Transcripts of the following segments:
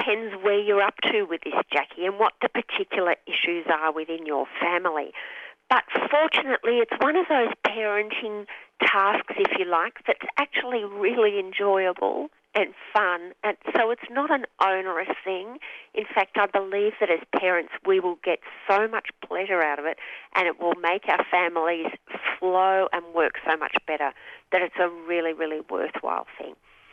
depends where you're up to with this, Jackie, and what the particular issues are within your family. But fortunately, it's one of those parenting tasks, if you like, that's actually really enjoyable and fun. And so it's not an onerous thing. In fact, I believe that as parents, we will get so much pleasure out of it, and it will make our families flow and work so much better, that it's a really, really worthwhile thing.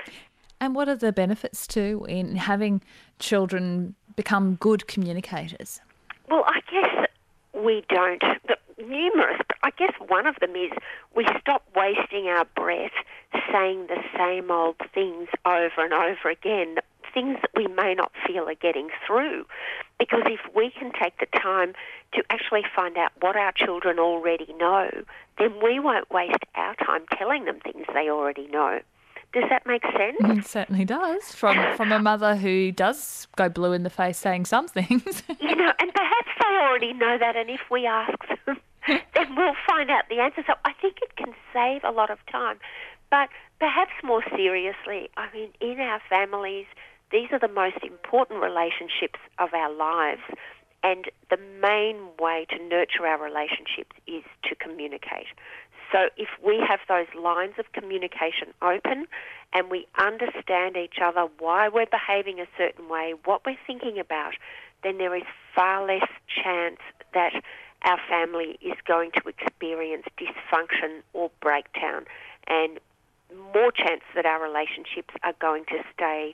And what are the benefits too in having children become good communicators? Well, I guess we don't. Numerous, but I guess one of them is we stop wasting our breath saying the same old things over and over again, things that we may not feel are getting through. Because if we can take the time to actually find out what our children already know, then we won't waste our time telling them things they already know. Does that make sense? It certainly does, from a mother who does go blue in the face saying some things. And perhaps they already know that, and if we ask them, then we'll find out the answer. So I think it can save a lot of time. But perhaps more seriously, I mean, in our families, these are the most important relationships of our lives, and the main way to nurture our relationships is to communicate. So if we have those lines of communication open and we understand each other, why we're behaving a certain way, what we're thinking about, then there is far less chance that our family is going to experience dysfunction or breakdown, and more chance that our relationships are going to stay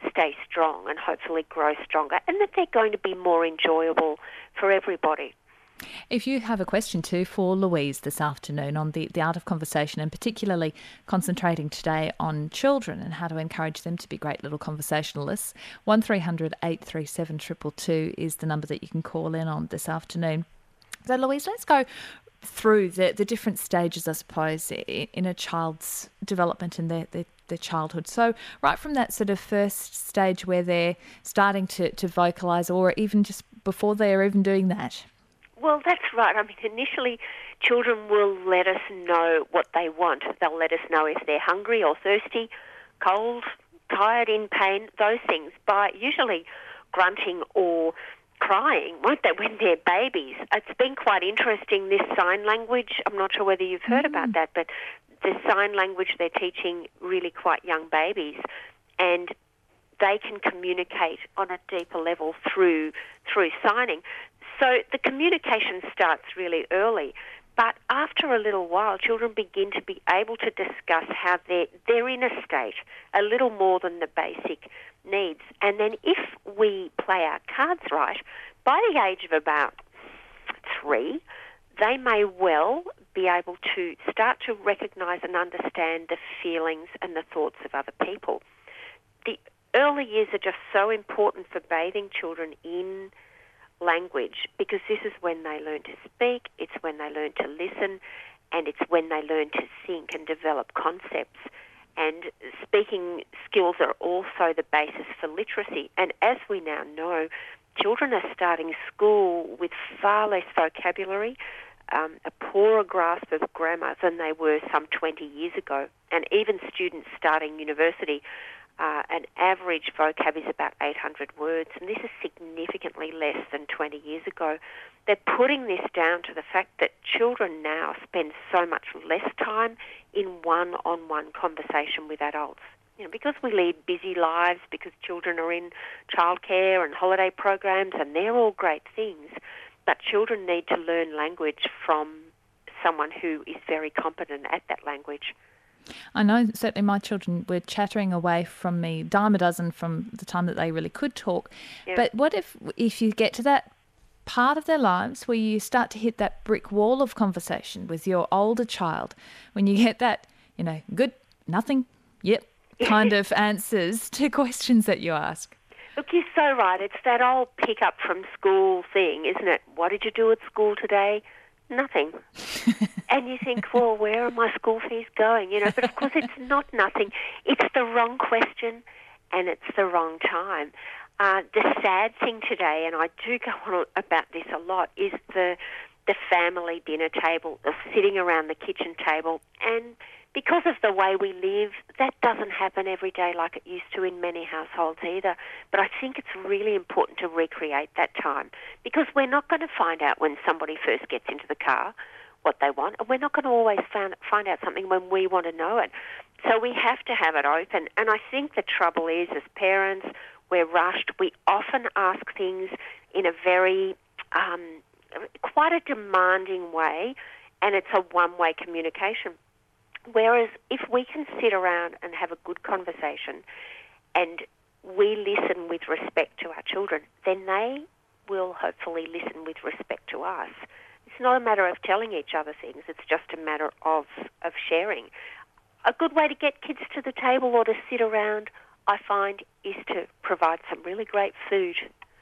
strong and hopefully grow stronger, and that they're going to be more enjoyable for everybody. If you have a question too for Louise this afternoon on the art of conversation, and particularly concentrating today on children and how to encourage them to be great little conversationalists, 1300 837 222 is the number that you can call in on this afternoon. So Louise, let's go through the different stages, I suppose, in a child's development and their childhood. So right from that sort of first stage where they're starting to vocalise, or even just before they're even doing that. Well, that's right. I mean, initially, children will let us know what they want. They'll let us know if they're hungry or thirsty, cold, tired, in pain, those things, by usually grunting or crying, won't they, when they're babies? It's been quite interesting, this sign language. I'm not sure whether you've heard about that, but the sign language they're teaching really quite young babies, and they can communicate on a deeper level through signing. So the communication starts really early, but after a little while, children begin to be able to discuss how their inner state, a little more than the basic needs. And then if we play our cards right, by the age of about 3, they may well be able to start to recognise and understand the feelings and the thoughts of other people. The early years are just so important for bathing children in language, because this is when they learn to speak, it's when they learn to listen, and it's when they learn to think and develop concepts. And speaking skills are also the basis for literacy. And as we now know, children are starting school with far less vocabulary, a poorer grasp of grammar than they were some 20 years ago. And even students starting university, an average vocab is about 800 words, and this is significantly less than 20 years ago. They're putting this down to the fact that children now spend so much less time in one-on-one conversation with adults. Because we lead busy lives, because children are in childcare and holiday programs, and they're all great things, but children need to learn language from someone who is very competent at that language. I know certainly my children were chattering away from me, dime a dozen from the time that they really could talk. Yeah. But what if you get to that part of their lives where you start to hit that brick wall of conversation with your older child, when you get that, good, nothing, yep, kind of answers to questions that you ask? Look, you're so right. It's that old pick up from school thing, isn't it? What did you do at school today? Nothing. And you think, well, where are my school fees going? But of course it's not nothing. It's the wrong question and it's the wrong time. The sad thing today, and I do go on about this a lot, is the family dinner table, sitting around the kitchen table, and because of the way we live, that doesn't happen every day like it used to in many households either. But I think it's really important to recreate that time, because we're not going to find out when somebody first gets into the car what they want, and we're not going to always find out something when we want to know it. So we have to have it open. And I think the trouble is, as parents, we're rushed. We often ask things in a very, quite a demanding way, and it's a one-way communication. Whereas if we can sit around and have a good conversation and we listen with respect to our children, then they will hopefully listen with respect to us. It's not a matter of telling each other things, it's just a matter of sharing. A good way to get kids to the table or to sit around, I find, is to provide some really great food.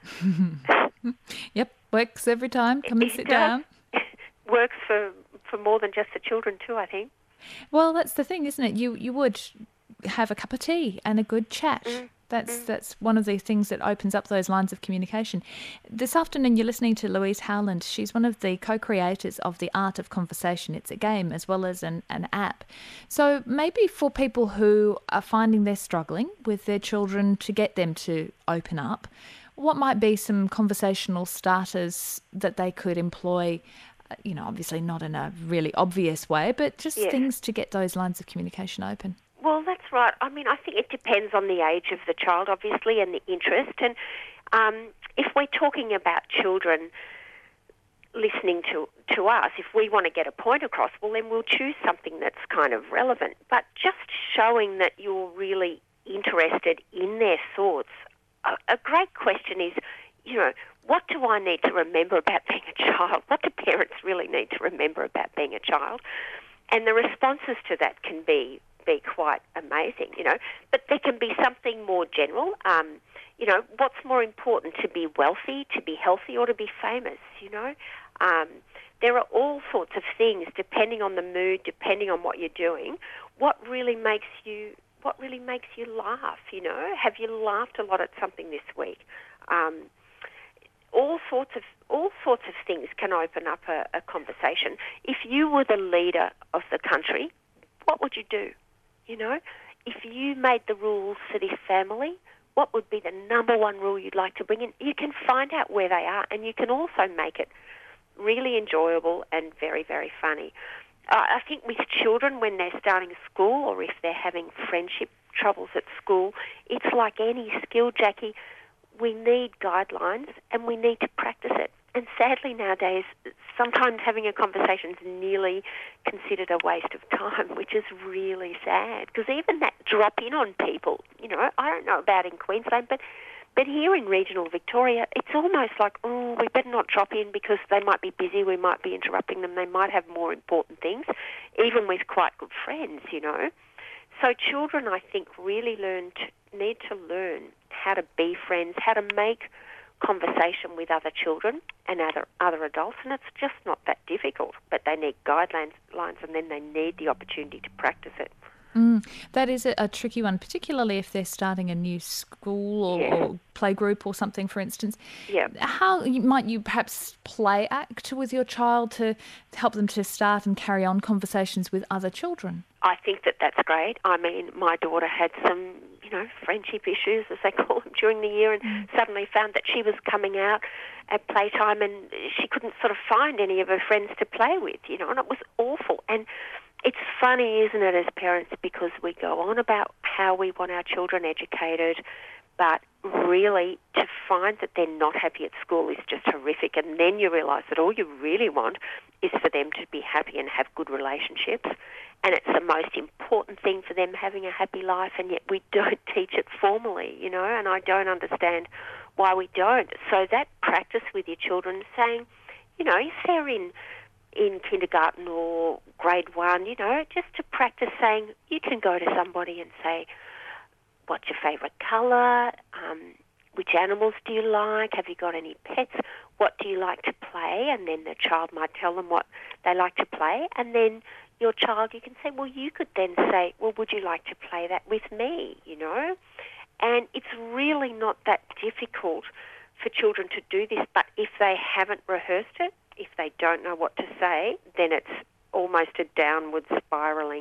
Yep, works every time. Come and sit down. Works for more than just the children too, I think. Well, that's the thing, isn't it? You would have a cup of tea and a good chat. That's one of the things that opens up those lines of communication. This afternoon, you're listening to Louise Howland. She's one of the co-creators of The Art of Conversation. It's a game as well as an app. So maybe for people who are finding they're struggling with their children to get them to open up, what might be some conversational starters that they could employ? You know, obviously not in a really obvious way, but just things to get those lines of communication open. Well, that's right. I mean, I think it depends on the age of the child, obviously, and the interest. And if we're talking about children listening to us, if we want to get a point across, well, then we'll choose something that's kind of relevant. But just showing that you're really interested in their thoughts, a great question is, you know, what do I need to remember about being a child? What do parents really need to remember about being a child? And the responses to that can be quite amazing, you know. But there can be something more general. You know, what's more important, to be wealthy, to be healthy, or to be famous, you know? There are all sorts of things, depending on the mood, depending on what you're doing. What really makes you laugh, you know? Have you laughed a lot at something this week? All sorts of things can open up a conversation. If you were the leader of the country, what would you do? You know, if you made the rules for this family, what would be the number one rule you'd like to bring in? You can find out where they are, and you can also make it really enjoyable and very, very funny. I think with children, when they're starting school or if they're having friendship troubles at school, it's like any skill, Jackie. We need guidelines and we need to practice it. And sadly nowadays, sometimes having a conversation is nearly considered a waste of time, which is really sad. Because even that drop in on people, you know, I don't know about in Queensland, but here in regional Victoria, it's almost like, oh, we better not drop in because they might be busy, we might be interrupting them, they might have more important things, even with quite good friends, you know. So children, I think, really need to learn how to be friends, how to make conversation with other children and other adults, and it's just not that difficult. But they need guidelines, and then they need the opportunity to practice it. That is a tricky one, particularly if they're starting a new school or playgroup or something, for instance. Yeah. How might you perhaps play act with your child to help them to start and carry on conversations with other children? I think that's great. I mean, my daughter had some, you know, friendship issues, as they call them, during the year, and suddenly found that she was coming out at playtime and she couldn't sort of find any of her friends to play with, you know, and it was awful. And it's funny, isn't it, as parents, because we go on about how we want our children educated, but really to find that they're not happy at school is just horrific. And then you realise that all you really want is for them to be happy and have good relationships. And it's the most important thing for them, having a happy life, and yet we don't teach it formally, you know, and I don't understand why we don't. So that practice with your children, saying, you know, if they're in kindergarten or grade 1, you know, just to practice saying, you can go to somebody and say, what's your favourite colour? Which animals do you like? Have you got any pets? What do you like to play? And then the child might tell them what they like to play. And then your child, you can say, well, you could then say, well, would you like to play that with me, you know? And it's really not that difficult for children to do this, but if they haven't rehearsed it, if they don't know what to say, then it's almost a downward spiralling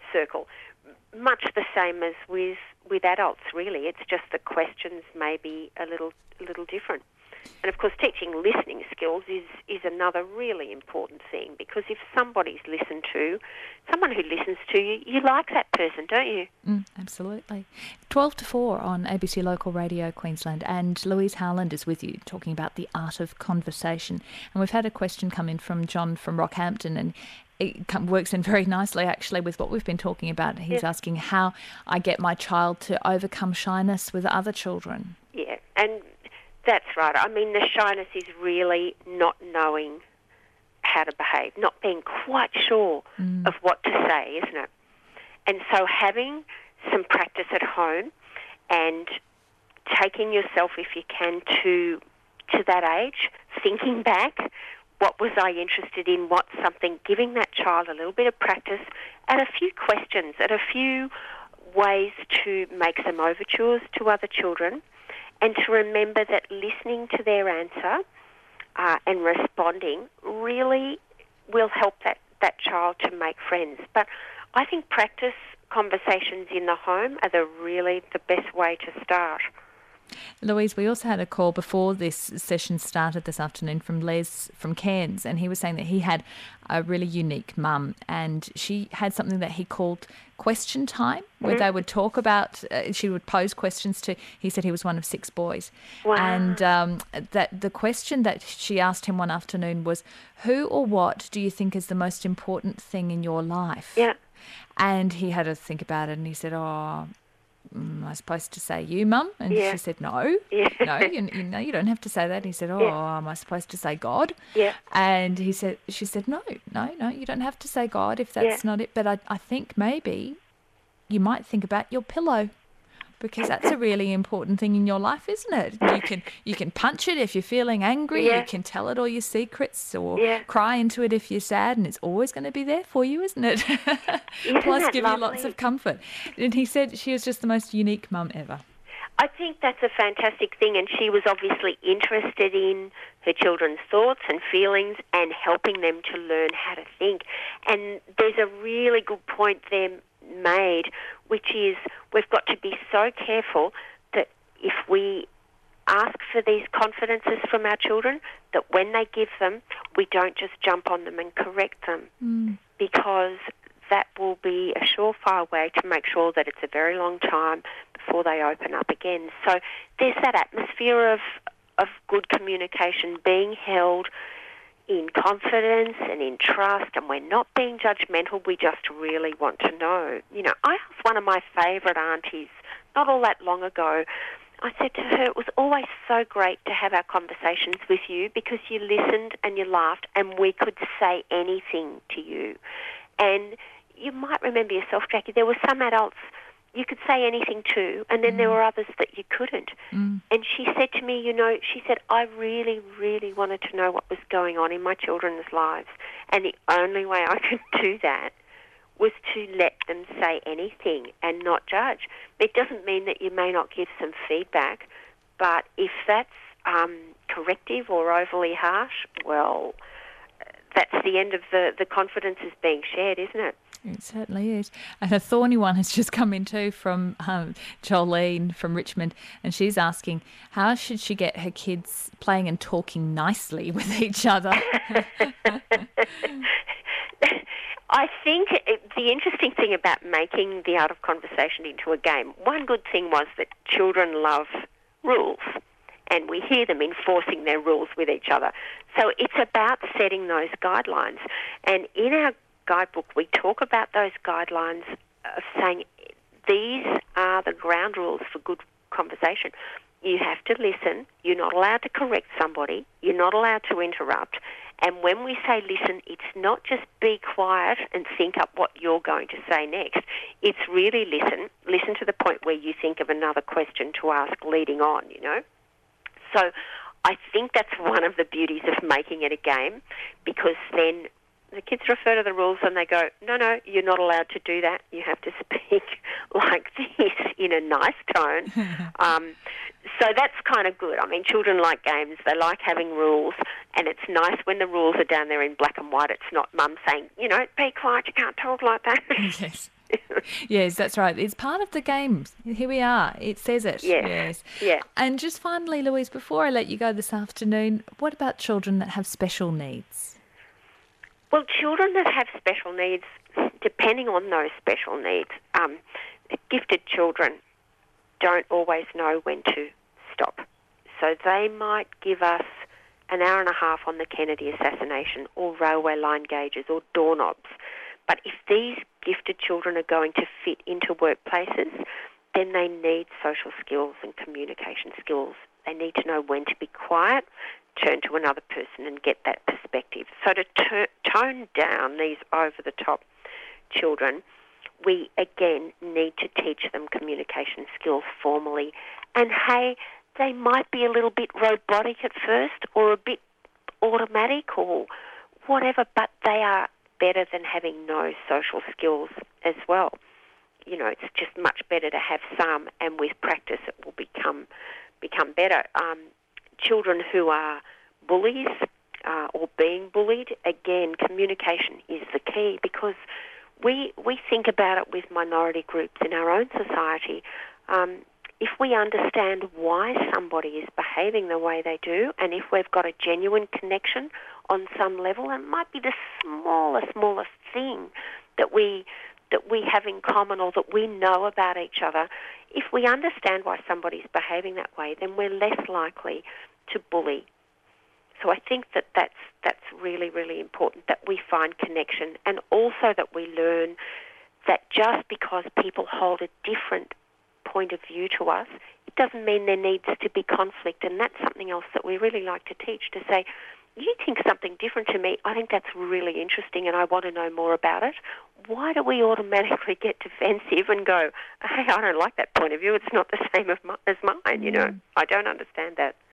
circle. Much the same as with adults, really. It's just the questions may be a little different. And, of course, teaching listening skills is another really important thing, because if somebody's listened to, someone who listens to you, you like that person, don't you? Absolutely. 12 to 4 on ABC Local Radio Queensland, and Louise Howland is with you talking about the art of conversation. And we've had a question come in from John from Rockhampton, and it works in very nicely, actually, with what we've been talking about. He's asking how I get my child to overcome shyness with other children. Yeah, and that's right. I mean, the shyness is really not knowing how to behave, not being quite sure of what to say, isn't it? And so having some practice at home and taking yourself, if you can, to that age, thinking back, what was I interested in, what's something, giving that child a little bit of practice at a few questions, at a few ways to make some overtures to other children, and to remember that listening to their answer and responding really will help that child to make friends. But I think practice conversations in the home are the best way to start. Louise, we also had a call before this session started this afternoon from Les from Cairns, and he was saying that he had a really unique mum, and she had something that he called question time, where they would talk about, she would pose questions to, he said he was one of 6 boys. Wow. And that the question that she asked him one afternoon was, who or what do you think is the most important thing in your life? Yeah. And he had to think about it, and he said, am I supposed to say you, Mum? And she said, no. Yeah. No, you don't have to say that. He said, am I supposed to say God? Yeah. And she said, no, you don't have to say God if that's not it. But I think maybe you might think about your pillow, because that's a really important thing in your life, isn't it? You can punch it if you're feeling angry. Yeah. You can tell it all your secrets, or cry into it if you're sad, and it's always going to be there for you, isn't it? Plus give you lots of comfort. And he said she was just the most unique mum ever. I think that's a fantastic thing, and she was obviously interested in her children's thoughts and feelings and helping them to learn how to think. And there's a really good point there made, which is we've got to be so careful that if we ask for these confidences from our children, that when they give them, we don't just jump on them and correct them, because that will be a surefire way to make sure that it's a very long time before they open up again. So there's that atmosphere of good communication being held in confidence and in trust, and we're not being judgmental. We just really want to know. You know, I asked one of my favourite aunties not all that long ago, I said to her, it was always so great to have our conversations with you, because you listened and you laughed and we could say anything to you. And you might remember yourself, Jackie, there were some adults you could say anything to, and then there were others that you couldn't. And she said to me, she said, I really, really wanted to know what was going on in my children's lives, and the only way I could do that was to let them say anything and not judge. It doesn't mean that you may not give some feedback, but if that's corrective or overly harsh, well, that's the end of the confidence is being shared, isn't it? It certainly is. And a thorny one has just come in too from Jolene from Richmond, and she's asking, how should she get her kids playing and talking nicely with each other? I think the interesting thing about making the art of conversation into a game, one good thing was that children love rules, and we hear them enforcing their rules with each other. So it's about setting those guidelines. And in our guidebook, we talk about those guidelines of saying these are the ground rules for good conversation. You have to listen. You're not allowed to correct somebody. You're not allowed to interrupt. And when we say listen, it's not just be quiet and think up what you're going to say next. It's really listen. Listen to the point where you think of another question to ask leading on, So I think that's one of the beauties of making it a game, because then the kids refer to the rules and they go, no, you're not allowed to do that. You have to speak like this in a nice tone. So that's kind of good. I mean, children like games. They like having rules, and it's nice when the rules are down there in black and white. It's not mum saying, be quiet, you can't talk like that. Yes. Yes, that's right. It's part of the game. Here we are. It says it. Yes. Yes. Yeah. And just finally, Louise, before I let you go this afternoon, what about children that have special needs? Well, children that have special needs, depending on those special needs, gifted children don't always know when to stop. So they might give us an hour and a half on the Kennedy assassination or railway line gauges or doorknobs. But if these gifted children are going to fit into workplaces, then they need social skills and communication skills. They need to know when to be quiet, turn to another person and get that perspective. So to tone down these over-the-top children, we again need to teach them communication skills formally. And hey, they might be a little bit robotic at first or a bit automatic or whatever, but they are better than having no social skills as well. You know, it's just much better to have some, and with practice it will become better. Children who are bullies or being bullied, again, communication is the key, because we think about it with minority groups in our own society. If we understand why somebody is behaving the way they do, and if we've got a genuine connection on some level, and it might be the smallest thing that we have in common or that we know about each other, if we understand why somebody's behaving that way, then we're less likely to bully. So I think that's really, really important, that we find connection, and also that we learn that just because people hold a different point of view to us, it doesn't mean there needs to be conflict. And that's something else that we really like to teach, to say, you think something different to me, I think that's really interesting and I want to know more about it. Why do we automatically get defensive and go, hey, I don't like that point of view, it's not the same as mine, you know? I don't understand that.